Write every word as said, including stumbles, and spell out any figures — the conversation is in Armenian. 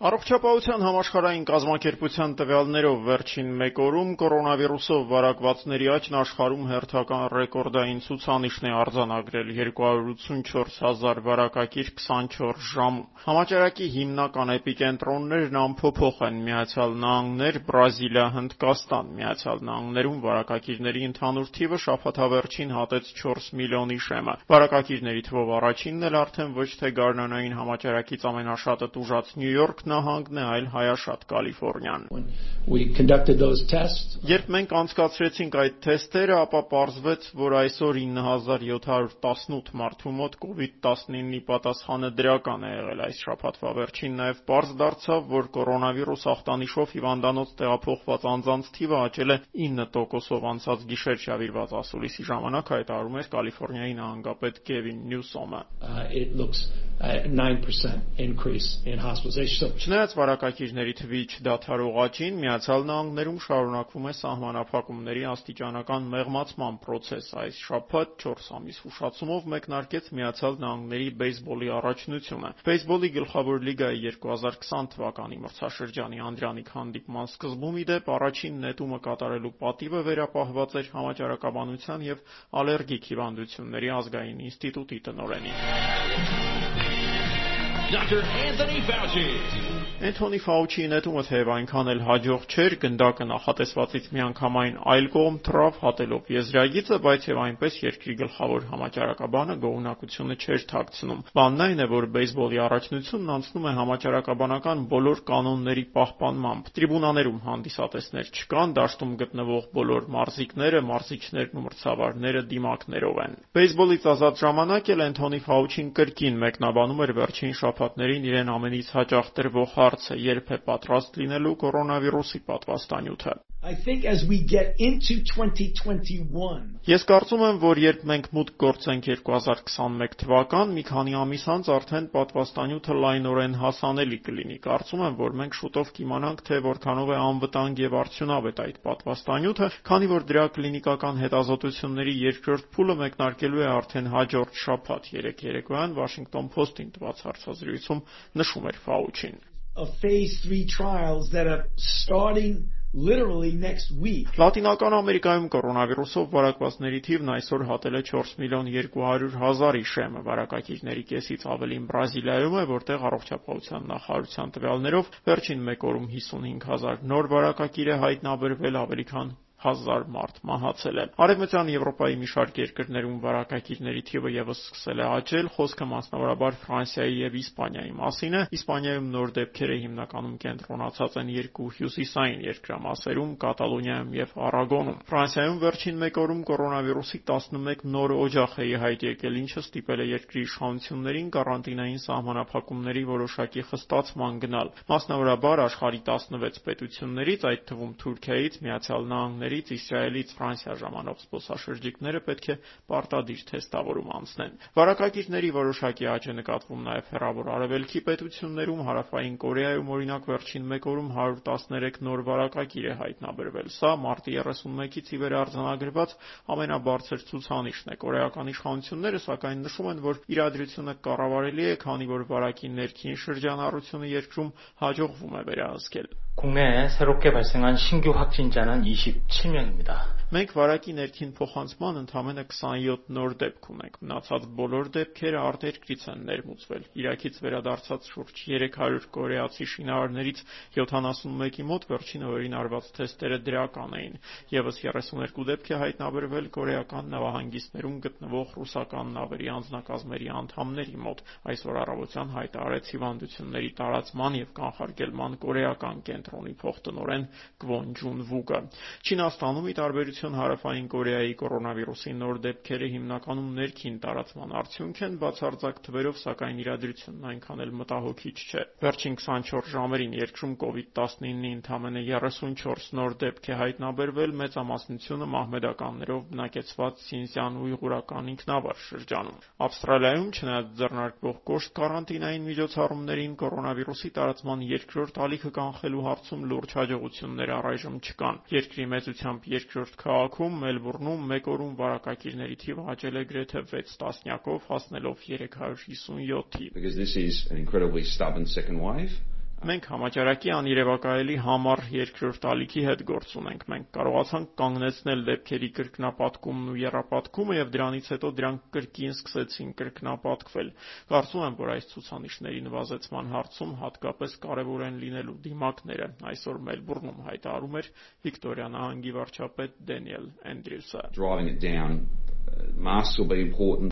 Առողջապահության համաշխարհային կազմակերպության տվյալներով վերջին մեկ օրում կորոնավիրուսով վարակվածների աճն աշխարհում հերթական ռեկորդային ցուցանիշն է արձանագրել երկու հարյուր ութսունչորս հազար վարակակիր քսանչորս ժամում։ Համաճարակի հիմնական էպիկենտրոններն անփոփոխ են՝ Միացյալ Նահանգներ, Բրազիլիա, Հնդկաստան։ Միացյալ Նահանգներում վարակակիրների ընդհանուր թիվը շաբաթավերջին հատեց չորս միլիոնի շեմը։ Վարակակիրների թվով առաջինն էլ արդեն ոչ թե գարնանային համաճարակից ամենաշատը տուժած Նյու Յորք նահանգն է, այլ հայաշատ Կալիֆոռնիան։ Երբ մենք անցկացրեցինք այդ թեստերը, ապա պարզվեց, որ այսօր ինը հազար յոթ հարյուր տասնութ մարդու մոտ կովիդ տասնինի պատասխանը դրական է եղել այս շաբաթվա վերջին, նաև պարզ դարձավ, որ կորոնավիրուս ախտանիշով հիվանդանոց տեղափոխված անձանց թիվը աճել է ինը տոկոսով անցած գիշեր շավիրված ասուլիսի ժամանակ, հայտարարում էր Կալիֆոռնիայի նահանգապետ Գևին Նյուսոմը։ Չնայած վարակակիրների թվի չդադարող աճին, Միացյալ Նահանգներում շարունակվում է սահմանափակումների աստիճանական մեղմացման պրոցես։ Այս շաբաթ չորս ամիս ուշացումով մեկնարկեց Միացյալ Նահանգների բեյսբոլի առաջնությունը։ Բեյսբոլի գլխավոր լիգայի երկու հազար քսան թվականի մրցաշրջանի անդրանիկ հանդիպման սկզբում, ի դեպ, առաջին նետումը կատարելու պատիվը վերապահված էր համաճարակաբանության և ալերգիկ հիվանդությունների ազգային ինստիտուտի տնօրենին։ Անթոնի Ֆաուչիի նետումը թեև այնքան էլ հաջող չէր, գնդակը նախատեսվածից միանգամայն այլ կողմ թռավ, հատելով եզրագիծը, բայց եւ այնպես երկրի գլխավոր համաճարակաբանը գոհունակությունը չէր թաքցնում։ Բանն այն է, որ բեյսբոլի առաջնությունն անցնում է համաճարակաբանական բոլոր կանոնների պահպանմամբ։ Տրիբունաներում հանդիսատեսներ չկան, դաշտում գտնվող բոլոր մարզիկները, մարզիչներն ու մրցավարները դիմակներով են։ Բեյսբոլից ազատ ժամանակ էլ Անթոնի Ֆաուչին կրկին մեկնաբանում էր վերջին շաբաթներին իրեն ամենից հաճախ տրվող հարցը՝ երբ է պատրաստ լինելու կորոնավիրուսի պատվաստանյութը։ Ես կարծում եմ, որ երբ մենք մուտք գործենք երկու հազար քսանմեկ թվական, մի քանի ամիս անց արդեն պատվաստանյութը լայնորեն հասանելի կլինի։ Կարծում եմ, որ մենք շուտով կիմանանք, թե որքանով է անվտանգ եւ արդյունավետ այդ պատվաստանյութը, քանի որ դրա կլինիկական հետազոտությունների երկրորդ փուլը մեկնարկելու է արդեն հաջորդ շաբաթ։ Երեկ երեկոյան Washington Post-ին տված հարցազրույցում նշում էր Ֆաուչին։ Լատինական Ամերիկայում կորոնավիրուսով վարակվածների թիվն այսօր հատել է չորս միլիոն երկու հարյուր հազարի շեմը։ Վարակակիրների կեսից ավելին Բրազիլիայում է, որտեղ առողջապահության նախարարության տվյալներով վերջին մեկ օրում հիսունհինգ հազար նոր վարակակիր է հայտնաբերվել, ավելի քան հազար մարդ մահացել է։ Արևմտյան Եվրոպայի մի շարք երկրներում վարակակիրների թիվը ևս սկսել է աճել, խոսքը մասնավորաբար Ֆրանսիայի և Իսպանիայի մասին է։ Իսպանիայում նոր դեպքերը հիմնականում կենտրոնացած են երկու հյուսիսային երկրամասերում՝ Կատալոնիայում և Արագոնում։ Ֆրանսիայում վերջին մեկ օրում կորոնավիրուսի տասնմեկ նոր օջախ է ի հայտ եկել, ինչը ստիպել է երկրի իշխանություններին կարանտինային սահմանափակումների որոշակի խստացման գնալ։ Մասնավորաբար աշխարհի տասնվեց պետություններից, այդ թվում Թուրքիայից, Միացյալ Նահանգներից, Իսրայելից Ֆրանսիա ժամանող զբոսաշրջիկները պետք է պարտադիր թեստավորում անցնեն։ Վարակակիրների որոշակի աճ է նկատվում նաև Հեռավոր Արևելքի պետություններում։ Հարավային Կորեայում, օրինակ, վերջին մեկ օրում հարյուր տասներեք նոր վարակակիր է հայտնաբերվել։ Սա մարտի երեսունմեկից ի վեր արձանագրված ամենաբարձր ցուցանիշն է։ Կորեական իշխանությունները, սակայն, նշում են, որ իրադրությունը կառավարելի է, քանի որ վարակի ներքին շրջանառությունը երկրում հաջողվում է վերահսկել։ 국내에 새롭게 발생한 신규 확진자는 이십칠 명입니다. Մենք վարակի ներքին փոխանցման ընդամենը քսանյոթ նոր դեպք ունենք։ Մնացած բոլոր դեպքերը արտերկրից են ներմուծվել։ Իրաքից վերադարձած շուրջ երեք հարյուր կորեացի շինարարներից յոթանասունմեկի մոտ վերջին օրերին արված թեստերը դրական էին։ Եվս երեսուներկու դեպք է հայտնաբերվել կորեական նավահանգիստներում գտնվող ռուսական նավերի անձնակազմերի անդամների մոտ։ Այսօր առավոտյան հայտարարեց հիվանդությունների տարածման և կանխարգելման կորեական կենտրոնի փոխտնօրեն Կվոն Ջուն Վուկը։ Չինաստանում, ի տարբերություն Հարավային Կորեայի կորոնավիրուսի նոր դեպքերը հիմնականում ներքին տարածման արդյունք են, բացարձակ թվերով, սակայն իրադրությունն այնքան էլ մտահոգիչ չէ։ Վերջին քսանչորս ժամերին երկրում կովիդ տասնինի ընդամենը երեսունչորս նոր դեպք է հայտնաբերվել, մեծամասնությունը մահմեդականներով բնակեցված Սինզյան ույղուրական ինքնավար շրջանում։ Ավստրալիայում, չնայած ձեռնարկվող կոշտ կարանտինային միջոցառումներին, կորոնավիրուսի տարածման երկրորդ ալիքը կանխելու հարցում լուրջ հաջողություններ առայժմ չկան։ Երկրի մեծությամբ երկրորդ քաղաքում Մելբուրնում մեկ օրում վարակակիրների թիվը աճել է գրեթե վեց տասնյակով, հասնելով երեք հարյուր հիսունյոթի։ Մենք համաճարակի անիրևակայելի համառ երկրորդ ալիքի հետ գործ ունենք։ Մենք կարողացանք կանգնեցնել դեպքերի կրկնապատկումն ու եռապատկումը եւ դրանից հետո դրանք կրկին սկսեցին կրկնապատկվել։ Կարծում եմ, որ այս ցուցանիշների նվազեցման հարցում հատկապես կարևոր են լինելու դիմակները, այսօր Մելբուրնում հայտարարում էր Վիկտորիա նահանգի վարչապետ Դենիել Էնդրյուսը։